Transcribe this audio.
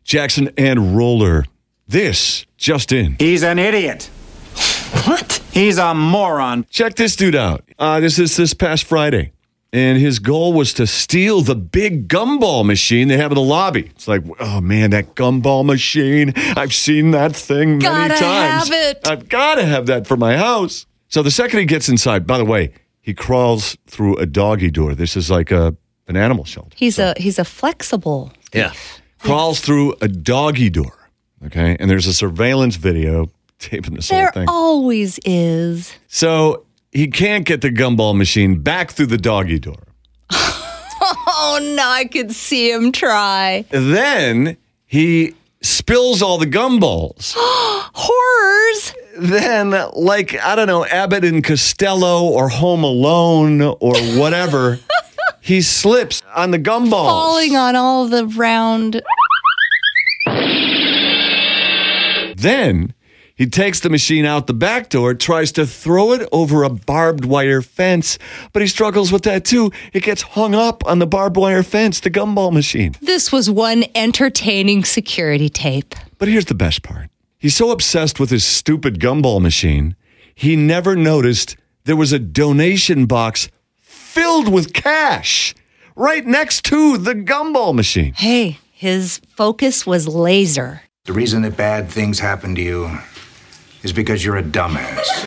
Jackson and Roller. This just in. He's an idiot. What? He's a moron. Check this dude out. This is this past Friday. And his goal was to steal the big gumball machine they have in the lobby. It's like, oh man, that gumball machine. I've seen that thing many Gotta times. have it. I've got to have that for my house. So the second he gets inside, by the way, he crawls through a doggy door. This is like an animal shelter. He's a flexible thief. Crawls through a doggy door. Okay. And there's a surveillance video taping this whole There thing. always is. So he can't get the gumball machine back through the doggy door. Oh, no, I could see him try. Then he spills all the gumballs. Horrors. Then, like, I don't know, Abbott and Costello or Home Alone or whatever, he slips on the gumballs. Falling on all the round. Then he takes the machine out the back door, tries to throw it over a barbed wire fence, but he struggles with that too. It gets hung up on the barbed wire fence, the gumball machine. This was one entertaining security tape. But here's the best part. He's so obsessed with his stupid gumball machine, he never noticed there was a donation box filled with cash right next to the gumball machine. Hey, his focus was laser. The reason that bad things happen to you is because you're a dumbass.